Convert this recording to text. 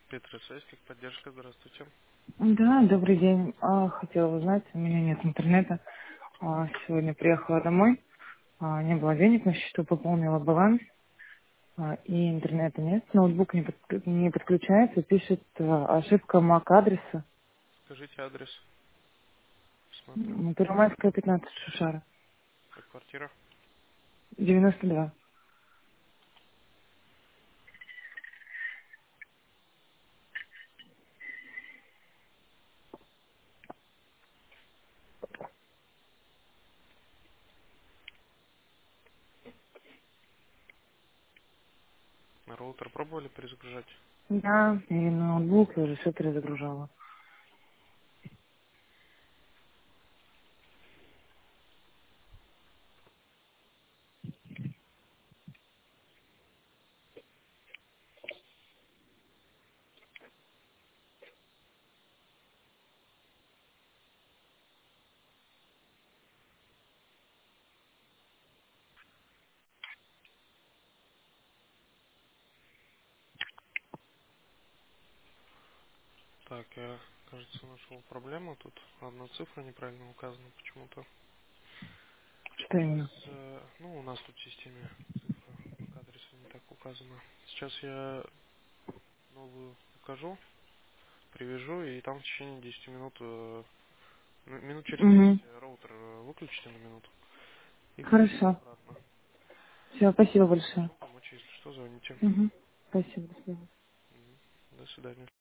Петросвязь, поддержка, здравствуйте. Да, добрый день. Хотела узнать, у меня нет интернета. Сегодня приехала домой, не было денег на счету, пополнила баланс, и интернета нет. Ноутбук не подключается, пишет ошибка MAC адреса. Скажите адрес, посмотрю. Первомайская, 15, Шушара, Квартира. 92. Роутер пробовали перезагружать? Да, и ноутбук я уже все перезагружала. Так, я, кажется, нашел проблему. Тут одна цифра неправильно указана почему-то. Что именно? Ну, у нас тут в системе цифра к адресу не так указана. Сейчас я новую укажу, привяжу, и там в течение 10 минут, минут через 10 Угу. роутер выключите на минуту и привяжите Хорошо. обратно. Все, спасибо большое. Могу помочь, если что, звоните. Угу. Спасибо, до свидания. До свидания.